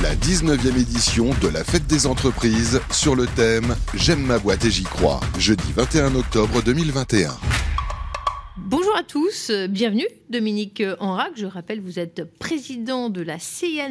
La 19e édition de la Fête des entreprises sur le thème « J'aime ma boîte et j'y crois », jeudi 21 octobre 2021. Bonjour à tous, bienvenue Dominique Enrac. Je rappelle, vous êtes président de la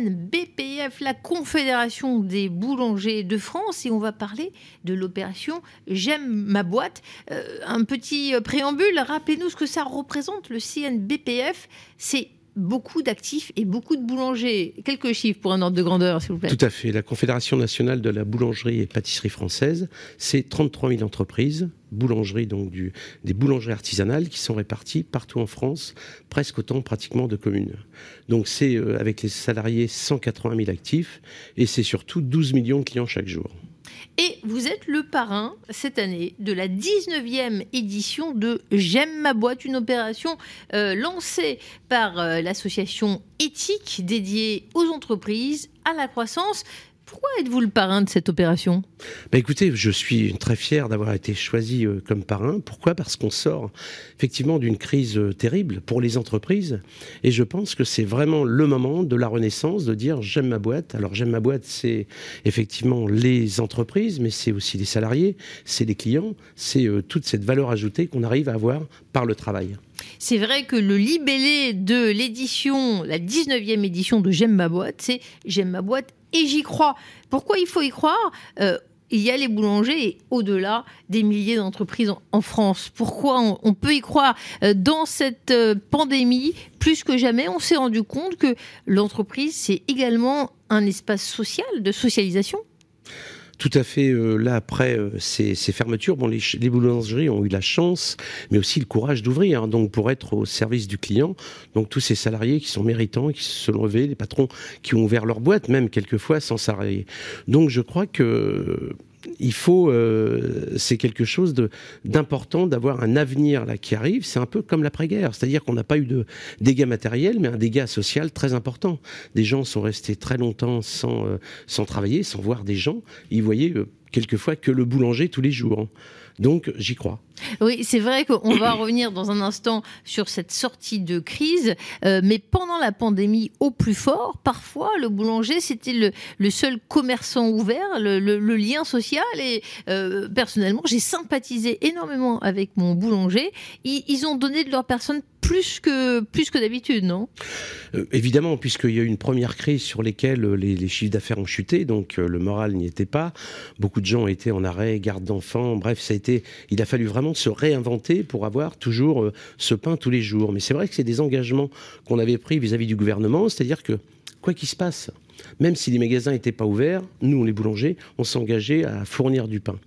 CNBPF, la Confédération des boulangers de France, et on va parler de l'opération J'aime ma boîte. Un petit préambule, rappelez-nous ce que ça représente, le CNBPF. C'est beaucoup d'actifs et beaucoup de boulangers. Quelques chiffres pour un ordre de grandeur, s'il vous plaît. Tout à fait. La Confédération nationale de la boulangerie et pâtisserie française, c'est 33 000 entreprises, boulangeries, donc des boulangeries artisanales qui sont réparties partout en France, presque autant pratiquement de communes. Donc c'est avec les salariés 180 000 actifs et c'est surtout 12 millions de clients chaque jour. Et vous êtes le parrain, cette année, de la 19e édition de J'aime ma boîte, une opération lancée par l'association éthique dédiée aux entreprises, à la croissance. Pourquoi êtes-vous le parrain de cette opération ? Écoutez, je suis très fier d'avoir été choisi comme parrain. Pourquoi ? Parce qu'on sort effectivement d'une crise terrible pour les entreprises. Et je pense que c'est vraiment le moment de la renaissance, de dire j'aime ma boîte. Alors j'aime ma boîte, c'est effectivement les entreprises, mais c'est aussi les salariés, c'est les clients, c'est toute cette valeur ajoutée qu'on arrive à avoir par le travail. C'est vrai que le libellé de l'édition, la 19e édition de J'aime ma boîte, c'est J'aime ma boîte et j'y crois. Pourquoi il faut y croire ? Il y a les boulangers et au-delà des milliers d'entreprises en France. Pourquoi on peut y croire ? Dans cette pandémie, plus que jamais, on s'est rendu compte que l'entreprise, c'est également un espace social, de socialisation. Tout à fait. Là, après ces fermetures, les boulangeries ont eu la chance, mais aussi le courage d'ouvrir, donc pour être au service du client. Donc tous ces salariés qui sont méritants, qui se sont levés, les patrons qui ont ouvert leur boîte, même quelquefois sans salariés. Donc je crois que il faut, c'est quelque chose d'important d'avoir un avenir là qui arrive. C'est un peu comme l'après-guerre, c'est-à-dire qu'on n'a pas eu de dégâts matériels, mais un dégât social très important. Des gens sont restés très longtemps sans travailler, sans voir des gens. Ils voyaient quelquefois que le boulanger tous les jours. Donc j'y crois. Oui, c'est vrai qu'on va revenir dans un instant sur cette sortie de crise, mais pendant la pandémie au plus fort, parfois le boulanger c'était le seul commerçant ouvert, le lien social, et personnellement j'ai sympathisé énormément avec mon boulanger. Ils ont donné de leur personne plus que d'habitude, non ? Évidemment, puisqu'il y a eu une première crise sur laquelle les chiffres d'affaires ont chuté, donc le moral n'y était pas. Beaucoup de gens étaient en arrêt, garde d'enfants, bref, il a fallu vraiment se réinventer pour avoir toujours ce pain tous les jours. Mais c'est vrai que c'est des engagements qu'on avait pris vis-à-vis du gouvernement, c'est-à-dire que, quoi qu'il se passe, même si les magasins n'étaient pas ouverts, nous, les boulangers, on s'engageait à fournir du pain.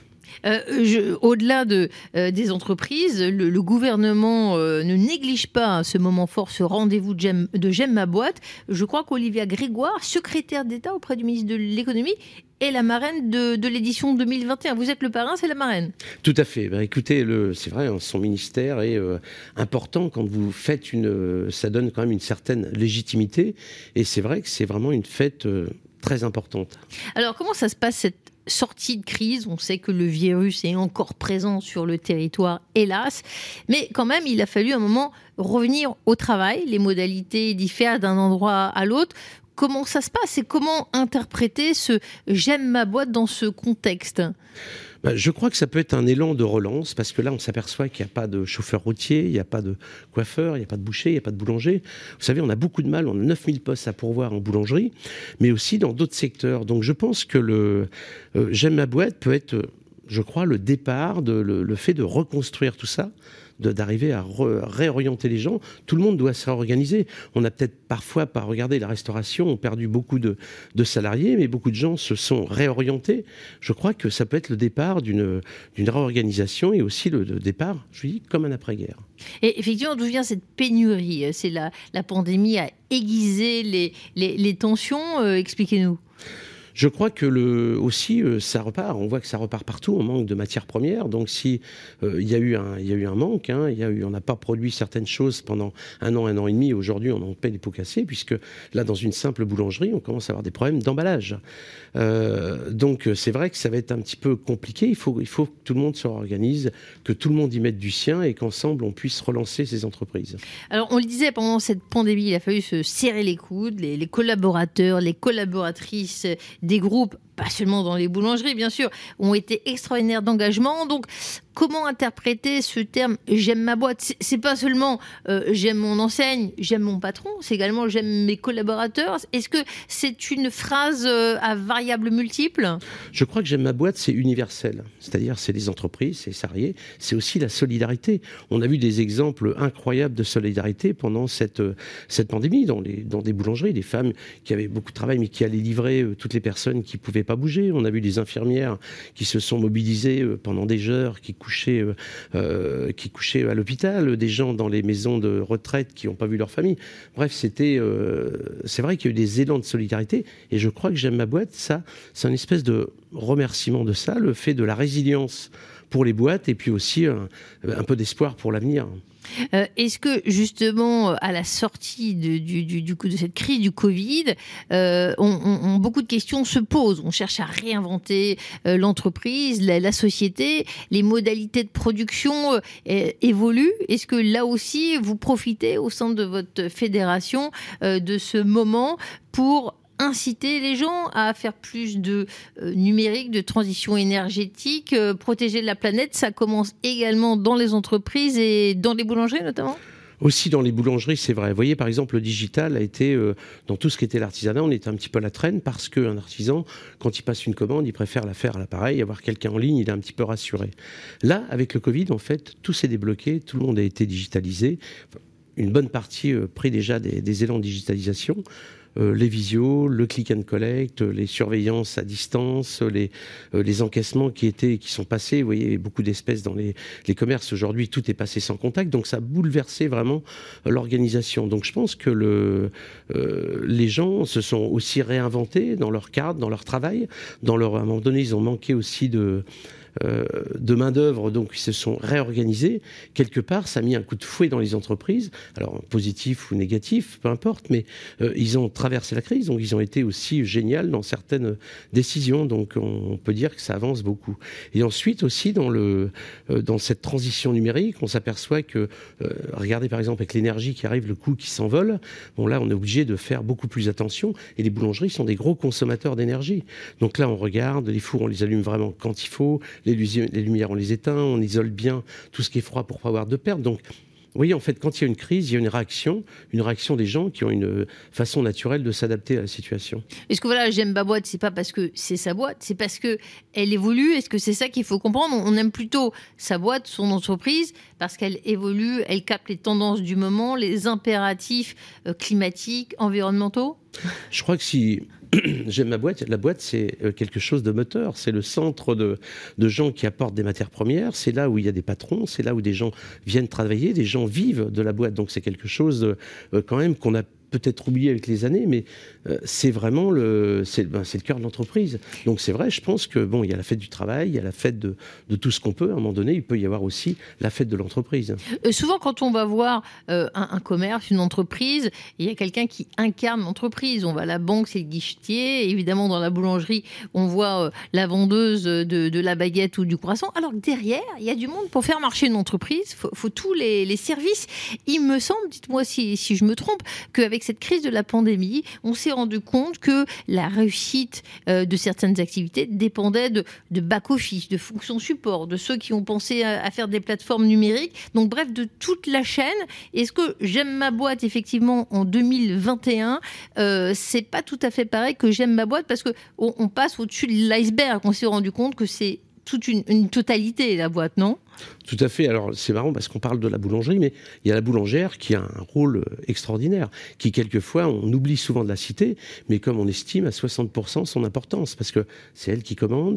Au-delà des entreprises, le gouvernement ne néglige pas ce moment fort, ce rendez-vous de J'aime ma boîte. Je crois qu'Olivia Grégoire, secrétaire d'État auprès du ministre de l'économie, est la marraine de l'édition 2021. Vous êtes le parrain, c'est la marraine. Tout à fait. Écoutez, c'est vrai, son ministère est important. Quand vous faites ça donne quand même une certaine légitimité. Et c'est vrai que c'est vraiment une fête très importante. Alors, comment ça se passe cette sortie de crise? On sait que le virus est encore présent sur le territoire, hélas. Mais quand même, il a fallu un moment revenir au travail. Les modalités diffèrent d'un endroit à l'autre. Comment ça se passe et comment interpréter ce « j'aime ma boîte » dans ce contexte ? Je crois que ça peut être un élan de relance, parce que là, on s'aperçoit qu'il n'y a pas de chauffeur routier, il n'y a pas de coiffeur, il n'y a pas de boucher, il n'y a pas de boulanger. Vous savez, on a beaucoup de mal, on a 9000 postes à pourvoir en boulangerie, mais aussi dans d'autres secteurs. Donc je pense que j'aime ma boîte peut être, je crois, le départ, le fait de reconstruire tout ça, d'arriver à réorienter les gens. Tout le monde doit se réorganiser. On a peut-être parfois, par regarder la restauration, on a perdu beaucoup de salariés, mais beaucoup de gens se sont réorientés. Je crois que ça peut être le départ d'une réorganisation et aussi le départ, je dis, comme un après-guerre. Et effectivement, d'où vient cette pénurie ? C'est la pandémie a aiguisé les tensions. Expliquez-nous. Je crois que aussi ça repart. On voit que ça repart partout. On manque de matières premières. Donc si il y a eu un manque, on n'a pas produit certaines choses pendant un an et demi. Aujourd'hui, on en paie des pots cassés, puisque là, dans une simple boulangerie, on commence à avoir des problèmes d'emballage. Donc c'est vrai que ça va être un petit peu compliqué. Il faut que tout le monde se réorganise, que tout le monde y mette du sien et qu'ensemble on puisse relancer ces entreprises. Alors on le disait, pendant cette pandémie, il a fallu se serrer les coudes, les collaborateurs, les collaboratrices des groupes, pas seulement dans les boulangeries bien sûr, ont été extraordinaires d'engagement. Donc comment interpréter ce terme « j'aime ma boîte » ? C'est pas seulement j'aime mon enseigne, j'aime mon patron, c'est également j'aime mes collaborateurs. Est-ce que c'est une phrase à variables multiples ? Je crois que j'aime ma boîte, c'est universel. C'est-à-dire c'est les entreprises, c'est les salariés, c'est aussi la solidarité. On a vu des exemples incroyables de solidarité pendant cette pandémie dans des boulangeries, des femmes qui avaient beaucoup de travail mais qui allaient livrer toutes les personnes qui pouvaient pas bouger. On a vu des infirmières qui se sont mobilisées pendant des heures, qui couchaient à l'hôpital, des gens dans les maisons de retraite qui n'ont pas vu leur famille. Bref, c'est vrai qu'il y a eu des élans de solidarité et je crois que j'aime ma boîte, ça, c'est une espèce de remerciement de ça, le fait de la résilience pour les boîtes et puis aussi un peu d'espoir pour l'avenir. Est-ce que justement à la sortie de cette crise du Covid, beaucoup de questions se posent. On cherche à réinventer l'entreprise, la société, les modalités de production évoluent. Est-ce que là aussi vous profitez au sein de votre fédération de ce moment pour inciter les gens à faire plus de numérique, de transition énergétique, protéger la planète? Ça commence également dans les entreprises et dans les boulangeries notamment? Aussi dans les boulangeries, c'est vrai. Vous voyez, par exemple, le digital a été, dans tout ce qui était l'artisanat, on était un petit peu à la traîne parce qu'un artisan, quand il passe une commande, il préfère la faire à l'appareil, avoir quelqu'un en ligne, il est un petit peu rassuré. Là, avec le Covid, en fait, tout s'est débloqué, tout le monde a été digitalisé. Une bonne partie pris déjà des élans de digitalisation. Les visios, le click and collect, les surveillances à distance, les encaissements qui sont passés. Vous voyez, beaucoup d'espèces dans les commerces aujourd'hui, tout est passé sans contact, donc ça a bouleversé vraiment l'organisation. Donc je pense que les gens se sont aussi réinventés dans leur cadre, dans leur travail, à un moment donné, ils ont manqué aussi de main-d'œuvre, donc ils se sont réorganisés. Quelque part, ça a mis un coup de fouet dans les entreprises, alors positif ou négatif, peu importe, mais ils ont traversé la crise, donc ils ont été aussi géniaux dans certaines décisions, donc on peut dire que ça avance beaucoup. Et ensuite aussi, dans cette transition numérique, on s'aperçoit que, regardez par exemple avec l'énergie qui arrive, le coût qui s'envole, bon là on est obligé de faire beaucoup plus attention, et les boulangeries sont des gros consommateurs d'énergie. Donc là on regarde, les fours on les allume vraiment quand il faut, les lumières, on les éteint, on isole bien tout ce qui est froid pour pas avoir de perte. Donc, vous voyez, en fait, quand il y a une crise, il y a une réaction des gens qui ont une façon naturelle de s'adapter à la situation. Est-ce que voilà, j'aime ma boîte, c'est pas parce que c'est sa boîte, c'est parce que elle évolue. Est-ce que c'est ça qu'il faut comprendre ? On aime plutôt sa boîte, son entreprise, parce qu'elle évolue, elle capte les tendances du moment, les impératifs climatiques, environnementaux ? Je crois que si j'aime ma boîte, la boîte c'est quelque chose de moteur, c'est le centre de gens qui apportent des matières premières, c'est là où il y a des patrons, c'est là où des gens viennent travailler, des gens vivent de la boîte, donc c'est quelque chose quand même qu'on a peut-être oublié avec les années, mais c'est vraiment c'est le cœur de l'entreprise. Donc c'est vrai, je pense que il y a la fête du travail, il y a la fête de tout ce qu'on peut. À un moment donné, il peut y avoir aussi la fête de l'entreprise. Souvent, quand on va voir un commerce, une entreprise, il y a quelqu'un qui incarne l'entreprise. On va à la banque, c'est le guichetier. Évidemment, dans la boulangerie, on voit la vendeuse de la baguette ou du croissant. Alors que derrière, il y a du monde pour faire marcher une entreprise. Faut tous les services. Il me semble, dites-moi si je me trompe, qu'avec cette crise de la pandémie, on s'est rendu compte que la réussite de certaines activités dépendait de back-office, de fonctions support, de ceux qui ont pensé à faire des plateformes numériques, donc bref, de toute la chaîne. Est-ce que j'aime ma boîte, effectivement, en 2021, c'est pas tout à fait pareil que j'aime ma boîte, parce qu'on passe au-dessus de l'iceberg, on s'est rendu compte que c'est toute une totalité, la boîte, non ? Tout à fait. Alors c'est marrant parce qu'on parle de la boulangerie, mais il y a la boulangère qui a un rôle extraordinaire, qui quelquefois on oublie souvent de la citer, mais comme on estime à 60% son importance, parce que c'est elle qui commande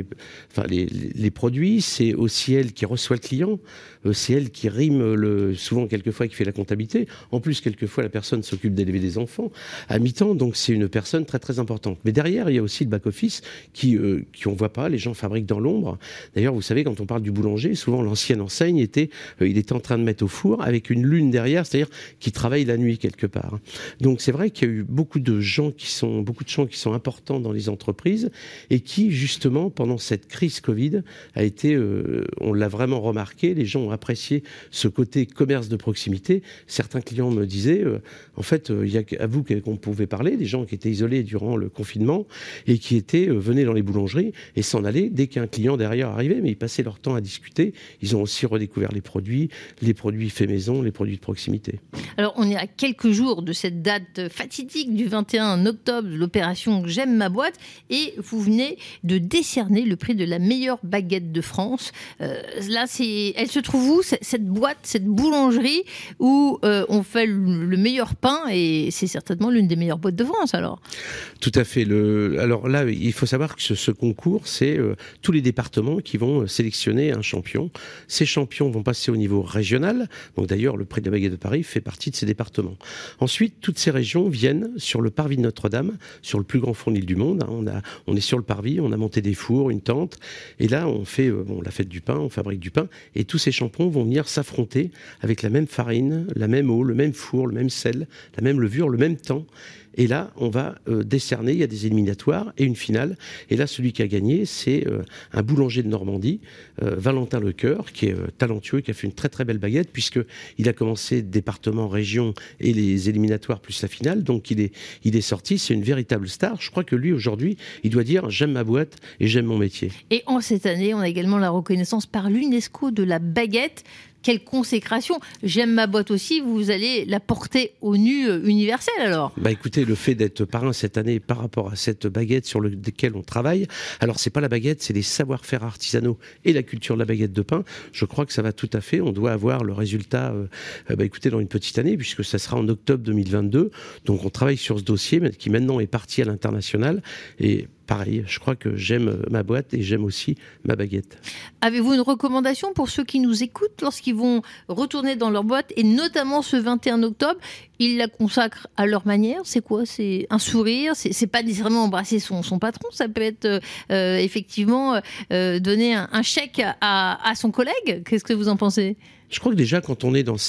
les produits, c'est aussi elle qui reçoit le client, c'est elle qui rime souvent quelquefois qui fait la comptabilité. En plus quelquefois la personne s'occupe d'élever des enfants à mi-temps, donc c'est une personne très très importante. Mais derrière il y a aussi le back-office qui on voit pas, les gens fabriquent dans l'ombre. D'ailleurs vous savez quand on parle du boulanger, souvent l'ancienne enseigne il était en train de mettre au four avec une lune derrière, c'est-à-dire qu'il travaille la nuit quelque part. Donc c'est vrai qu'il y a eu beaucoup de gens qui sont importants dans les entreprises et qui justement pendant cette crise Covid a été, on l'a vraiment remarqué, les gens ont apprécié ce côté commerce de proximité. Certains clients me disaient, en fait, il y a à vous qu'on pouvait parler, des gens qui étaient isolés durant le confinement et qui venaient dans les boulangeries et s'en allaient dès qu'un client derrière arrivait, mais ils passaient leur temps à discuter. Ils ont aussi redécouvert les produits faits maison, les produits de proximité. Alors, on est à quelques jours de cette date fatidique du 21 octobre, de l'opération J'aime ma boîte, et vous venez de décerner le prix de la meilleure baguette de France. Là, elle se trouve où, cette boîte, cette boulangerie où on fait le meilleur pain, et c'est certainement l'une des meilleures boîtes de France, alors. Tout à fait. Alors là, il faut savoir que ce concours, c'est tous les départements qui vont sélectionner un champion. Ces champions vont passer au niveau régional. Donc d'ailleurs, le prix de la baguette de Paris fait partie de ces départements. Ensuite, toutes ces régions viennent sur le parvis de Notre-Dame, sur le plus grand fournil du monde. On est sur le parvis, on a monté des fours, une tente. Et là, on fait la fête du pain, on fabrique du pain. Et tous ces champions vont venir s'affronter avec la même farine, la même eau, le même four, le même sel, la même levure, le même temps. Et là, on va décerner, il y a des éliminatoires et une finale. Et là, celui qui a gagné, c'est un boulanger de Normandie, Valentin Lecoeur, qui est talentueux, qui a fait une très très belle baguette, puisqu'il a commencé département, région et les éliminatoires plus la finale. Donc il est sorti, c'est une véritable star. Je crois que lui, aujourd'hui, il doit dire « j'aime ma boîte et j'aime mon métier ». Et en cette année, on a également la reconnaissance par l'UNESCO de la baguette. Quelle consécration! J'aime ma boîte aussi, vous allez la porter au nu universel alors? Écoutez, le fait d'être parrain cette année par rapport à cette baguette sur laquelle on travaille, alors c'est pas la baguette, c'est les savoir-faire artisanaux et la culture de la baguette de pain. Je crois que ça va tout à fait, on doit avoir le résultat écoutez, dans une petite année, puisque ça sera en octobre 2022. Donc on travaille sur ce dossier qui maintenant est parti à l'international et pareil, je crois que j'aime ma boîte et j'aime aussi ma baguette. Avez-vous une recommandation pour ceux qui nous écoutent lorsqu'ils vont retourner dans leur boîte, et notamment ce 21 octobre, ils la consacrent à leur manière? C'est quoi? C'est un sourire? C'est pas nécessairement embrasser son patron, ça peut être effectivement donner un chèque à son collègue. Qu'est-ce que vous en pensez? Je crois que déjà, quand on est dans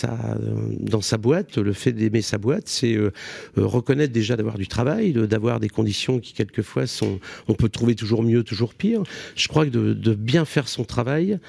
sa boîte, le fait d'aimer sa boîte, c'est reconnaître déjà d'avoir du travail, d'avoir des conditions qui quelquefois on peut trouver toujours mieux, toujours pire. Je crois que de bien faire son travail,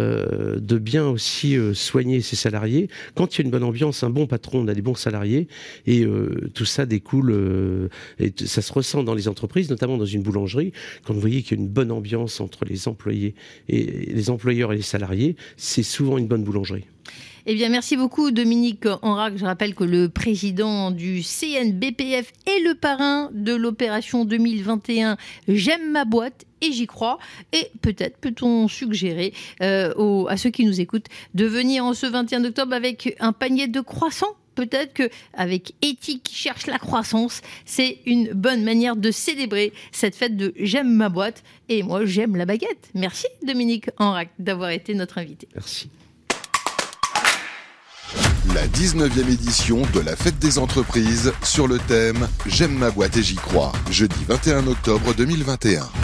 de bien aussi soigner ses salariés. Quand il y a une bonne ambiance, un bon patron, on a des bons salariés, et tout ça découle, et ça se ressent dans les entreprises, notamment dans une boulangerie. Quand vous voyez qu'il y a une bonne ambiance entre les employés et les employeurs et les salariés, c'est souvent une bonne boulangerie. Eh bien, merci beaucoup Dominique Enrac. Je rappelle que le président du CNBPF est le parrain de l'opération 2021 J'aime ma boîte et j'y crois. Et peut-être peut-on suggérer à ceux qui nous écoutent de venir en ce 21 octobre avec un panier de croissants. Peut-être qu'avec Éthique qui cherche la croissance, c'est une bonne manière de célébrer cette fête de J'aime ma boîte et moi j'aime la baguette. Merci Dominique Enrac d'avoir été notre invité. Merci. La 19e édition de la Fête des entreprises sur le thème J'aime ma boîte et j'y crois, jeudi 21 octobre 2021.